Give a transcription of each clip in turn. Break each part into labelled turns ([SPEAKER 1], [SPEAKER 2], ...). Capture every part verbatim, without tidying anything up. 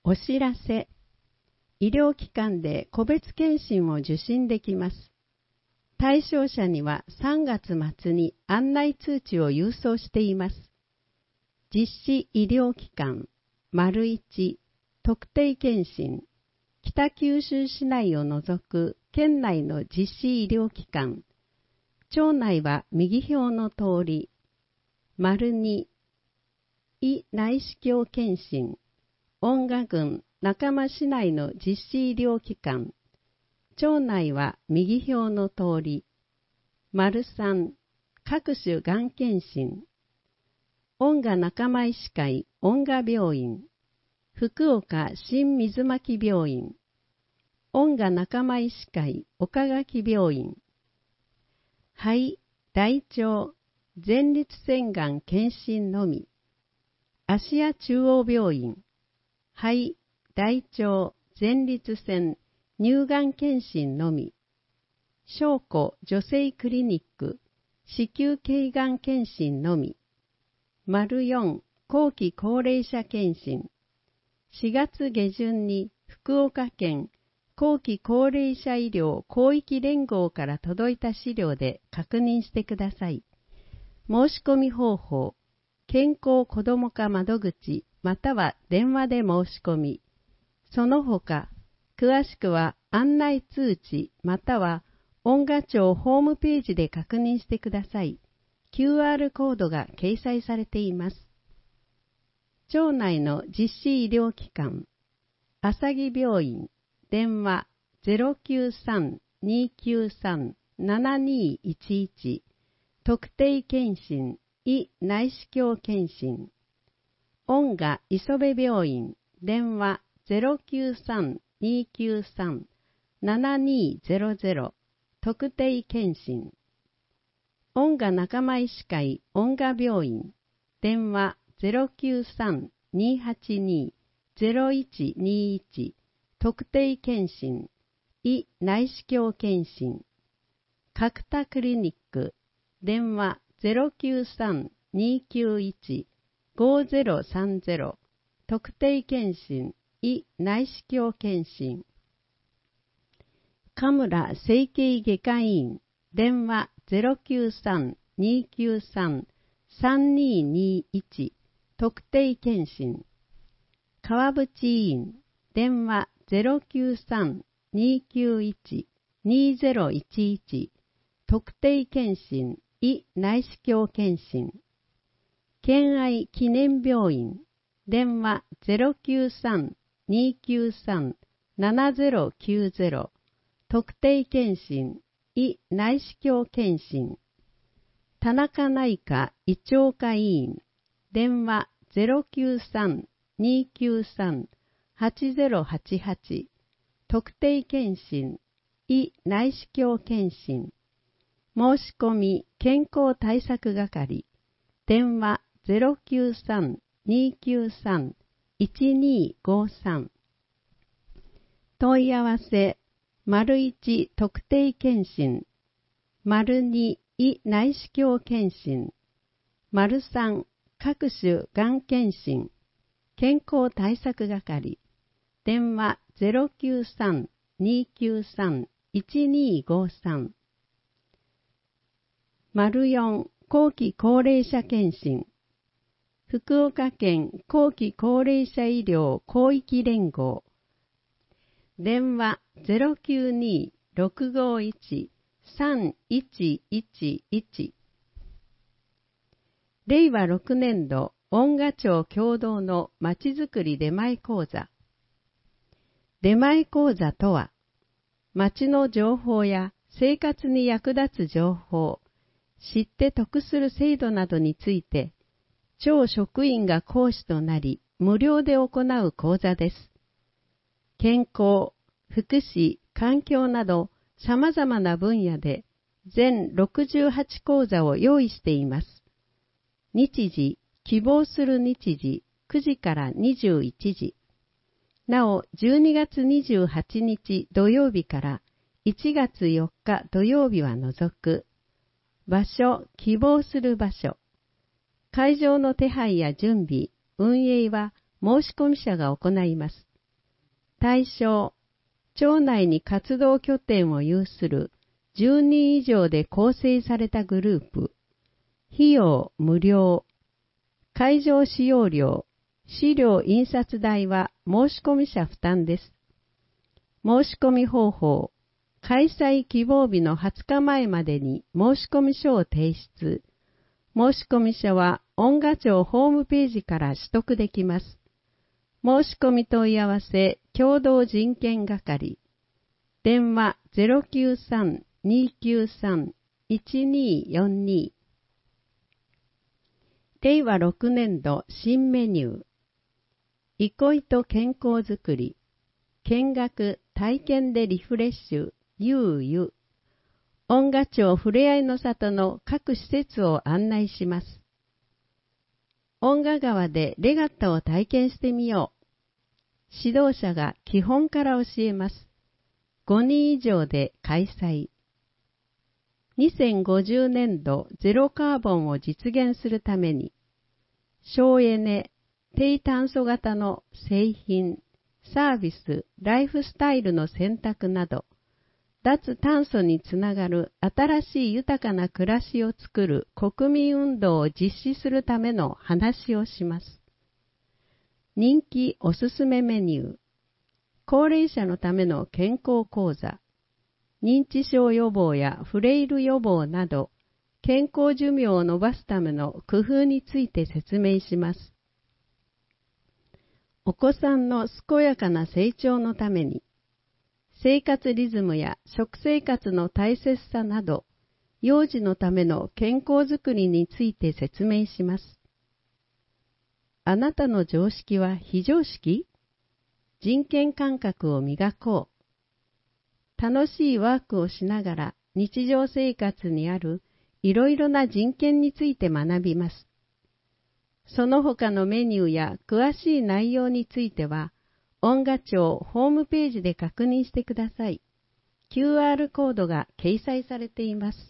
[SPEAKER 1] お知らせ。医療機関で個別検診を受診できます。対象者にはさんがつ末に案内通知を郵送しています。実施医療機関、丸いち、特定検診、北九州市内を除く県内の実施医療機関、町内は右表の通り、丸に、医内視鏡検診、恩賀郡中間市内の実施医療機関、町内は右表の通り、丸さん、各種がん検診、恩賀中間医師会恩賀病院、福岡新水巻病院、恩賀中間医師会岡垣病院、肺、大腸、前立腺がん検診のみ、芦屋中央病院、肺、大腸、前立腺、乳がん検診のみ、小子女性クリニック、子宮頸がん検診のみ、丸よん、後期高齢者検診、しがつ下旬に福岡県後期高齢者医療広域連合から届いた資料で確認してください。申し込み方法、健康子ども課窓口または電話で申し込み、その他、詳しくは案内通知または恩賀町ホームページで確認してください。キューアール コードが掲載されています。町内の実施医療機関、朝木病院、電話 ゼロきゅうさん にーきゅうさん ななにーいちいち、特定検診、医内視鏡検診、恩賀磯部病院、電話 ゼロきゅうさん にーきゅうさん ななにーゼロゼロ、特定検診、恩賀中間医師会恩賀病院、電話 ゼロきゅうさん にーはちにー ゼロいちにーいち、特定検診、医内視鏡検診、角田クリニック、電話 ゼロきゅうさん にーきゅういち ごゼロさんゼロ、特定検診、医内視鏡検診、神村整形外科医院、電話 ゼロきゅうさん にーきゅうさん さんにーにーいち、特定検診、川淵医院、電話 ゼロきゅうさん にーきゅういち にーゼロいちいち、特定検診、医内視鏡検診、県愛記念病院、電話 ゼロきゅうさん にーきゅうさん ななゼロきゅうゼロ、特定検診、医内視鏡検診、田中内科胃腸科医院、電話 ゼロきゅうさん にーきゅうさん はちゼロはちはち、特定検診、医内視鏡検診、申し込み健康対策係、電話 ゼロきゅうさん にーきゅうさん いちにーごさん、問い合わせ、丸いち特定検診、丸に医内視鏡検診、丸さん各種がん検診、健康対策係、電話 ゼロきゅうさん にーきゅうさん いちにーごさん、丸よん後期高齢者検診、福岡県後期高齢者医療広域連合、電話 ゼロきゅうにー ろくごいち さんいちいちいち、れいわろくねんど恩賀町共同のまちづくり出前講座。出前講座とは、町の情報や生活に役立つ情報、知って得する制度などについて、町職員が講師となり、無料で行う講座です。健康、福祉、環境など様々な分野で全ろくじゅうはち講座を用意しています。日時、希望する日時くじからにじゅういちじ。なお、じゅうにがつにじゅうはちにち土曜日からいちがつよっか土曜日は除く。場所、希望する場所。会場の手配や準備、運営は申し込み者が行います。 対象、町内に活動拠点を有するじゅうにん以上で構成されたグループ。費用無料。会場使用料、資料印刷代は申込者負担です。申し込み方法、開催希望日のはつかまえまでに申込書を提出。申込書は音楽庁ホームページから取得できます。申し込み問い合わせ共同人権係。電話 ゼロきゅうさん にーきゅうさん いちにーよんに。れいわろくねん度新メニュー。憩いと健康づくり。見学、体験でリフレッシュ、ゆうゆ。音楽庁ふれあいの里の各施設を案内します。音楽川でレガッタを体験してみよう。指導者が基本から教えます。ごにん以上で開催。にせんごじゅうねん度ゼロカーボンを実現するために、省エネ、低炭素型の製品、サービス、ライフスタイルの選択など、脱炭素につながる新しい豊かな暮らしを作る国民運動を実施するための話をします。人気おすすめメニュー、高齢者のための健康講座、認知症予防やフレイル予防など、健康寿命を延ばすための工夫について説明します。お子さんの健やかな成長のために、生活リズムや食生活の大切さなど、幼児のための健康づくりについて説明します。あなたの常識は非常識？人権感覚を磨こう。楽しいワークをしながら日常生活にあるいろいろな人権について学びます。その他のメニューや詳しい内容については、音楽庁ホームページで確認してください。キューアール コードが掲載されています。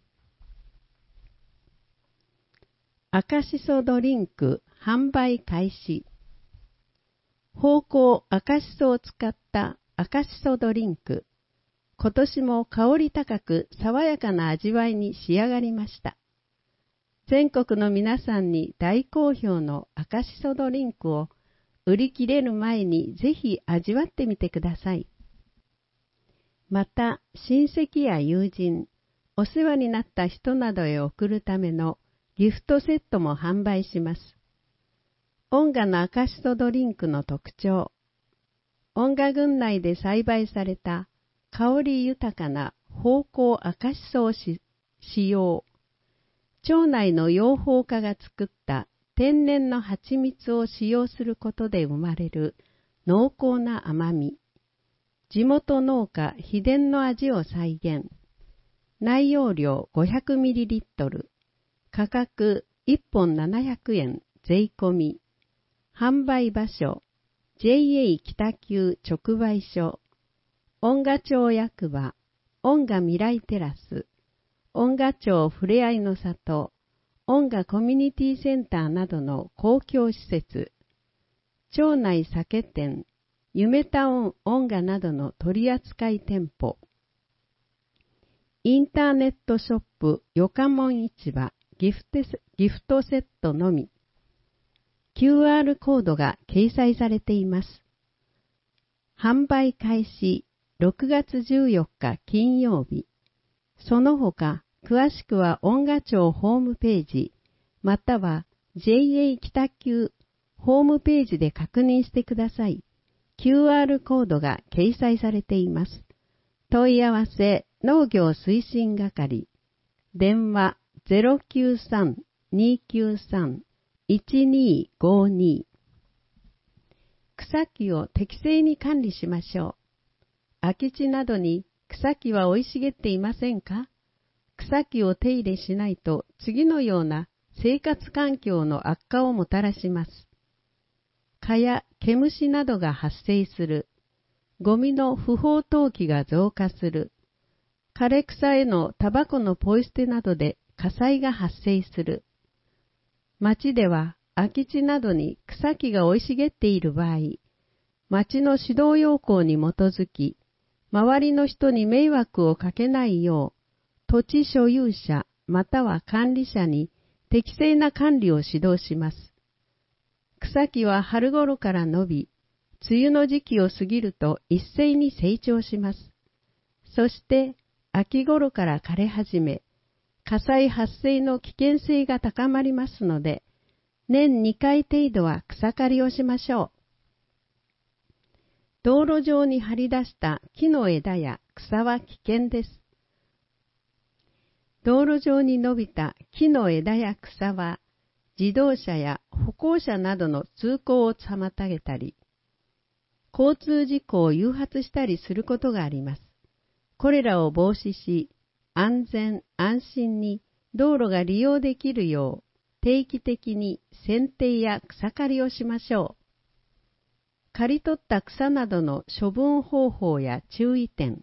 [SPEAKER 1] 赤しそドリンク販売開始。芳香赤しそを使った赤しそドリンク。今年も香り高く爽やかな味わいに仕上がりました。全国の皆さんに大好評の赤しそドリンクを売り切れる前にぜひ味わってみてください。また、親戚や友人、お世話になった人などへ送るためのギフトセットも販売します。音楽の赤しそドリンクの特徴。音楽群内で栽培された香り豊かな芳香赤しそを使用。町内の養蜂家が作った天然の蜂蜜を使用することで生まれる濃厚な甘み。地元農家秘伝の味を再現。内容量 ごひゃくミリリットル。価格いっぽんななひゃくえん税込み。販売場所 ジェイエー 北九直売所。音楽町役場、音楽未来テラス、音楽町ふれあいの里、音楽コミュニティセンターなどの公共施設、町内酒店、夢タウン音楽などの取扱店舗、インターネットショップよかもん市場ギフテギフトセットのみ、キューアール コードが掲載されています。販売開始ろくがつじゅうよっか金曜日。その他、詳しくは音楽庁ホームページ、または ジェイエー 北九ホームページで確認してください。キューアール コードが掲載されています。問い合わせ農業推進係。電話 ゼロきゅうさん にーきゅうさん いちにーごに。草木を適正に管理しましょう。空き地などに草木は生い茂っていませんか？草木を手入れしないと次のような生活環境の悪化をもたらします。蚊や毛虫などが発生する。ゴミの不法投棄が増加する。枯れ草へのタバコのポイ捨てなどで火災が発生する。町では空き地などに草木が生い茂っている場合、 町の指導要項に基づき、周りの人に迷惑をかけないよう、土地所有者または管理者に適正な管理を指導します。草木は春頃から伸び、梅雨の時期を過ぎると一斉に成長します。そして秋頃から枯れ始め、火災発生の危険性が高まりますので、年にかい程度は草刈りをしましょう。道路上に張り出した木の枝や草は危険です。道路上に伸びた木の枝や草は、自動車や歩行者などの通行を妨げたり、交通事故を誘発したりすることがあります。これらを防止し、安全安心に道路が利用できるよう、定期的に剪定や草刈りをしましょう。刈り取った草などの処分方法や注意点。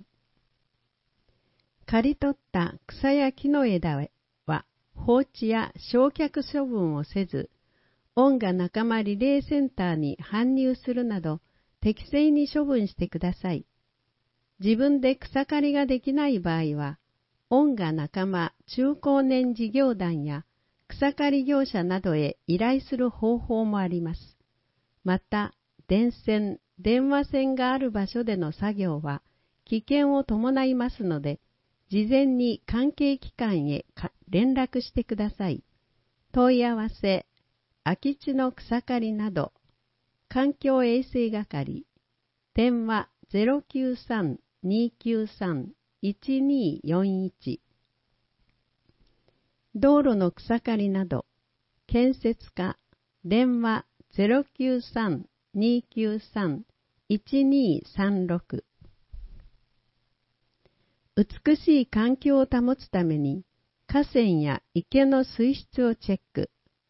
[SPEAKER 1] 刈り取った草や木の枝は放置や焼却処分をせず、恩賀仲間リレーセンターに搬入するなど適正に処分してください。自分で草刈りができない場合は、恩賀仲間中高年事業団や草刈り業者などへ依頼する方法もあります。また、電線、電話線がある場所での作業は危険を伴いますので、事前に関係機関へ連絡してください。問い合わせ、空き地の草刈りなど、環境衛生係、電話 ゼロきゅうさん にーきゅうさん いちにーよんいち。道路の草刈りなど、建設課、電話 ゼロきゅうさん にーきゅうさん いちにーさんろく。美しい環境を保つために河川や池の水質をチェック。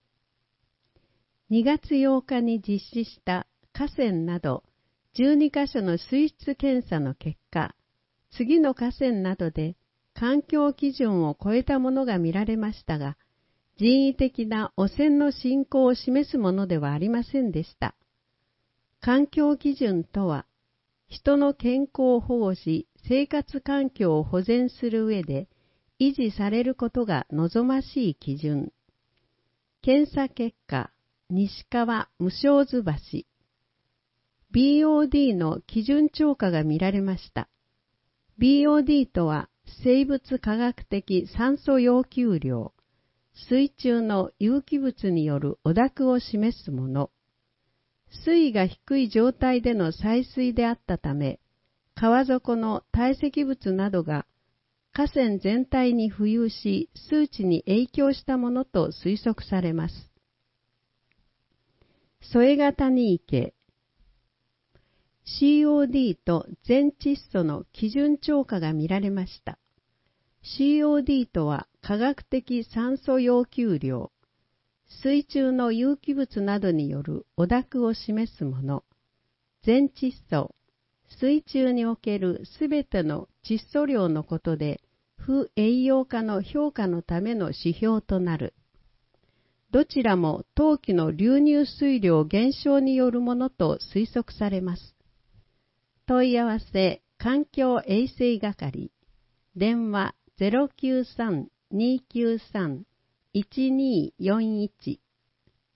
[SPEAKER 1] にがつようかに実施した河川などじゅうにかしょの水質検査の結果、次の河川などで環境基準を超えたものが見られましたが、人為的な汚染の進行を示すものではありませんでした。環境基準とは、人の健康を保護し、生活環境を保全する上で維持されることが望ましい基準。検査結果、西川無償図橋。ビーオーディー の基準超過が見られました。ビーオーディー とは、生物化学的酸素要求量、水中の有機物による汚濁を示すもの。水位が低い状態での採水であったため、川底の堆積物などが河川全体に浮遊し、数値に影響したものと推測されます。添賀谷池 シーオーディー と全窒素の基準超過が見られました。シーオーディー とは化学的酸素要求量、水中の有機物などによる汚濁を示すもの。全窒素、水中におけるすべての窒素量のことで、不栄養化の評価のための指標となる。どちらも当期の流入水量減少によるものと推測されます。問い合わせ、環境衛生係、電話 ゼロきゅうさん にーきゅうさん いちにーよんいち。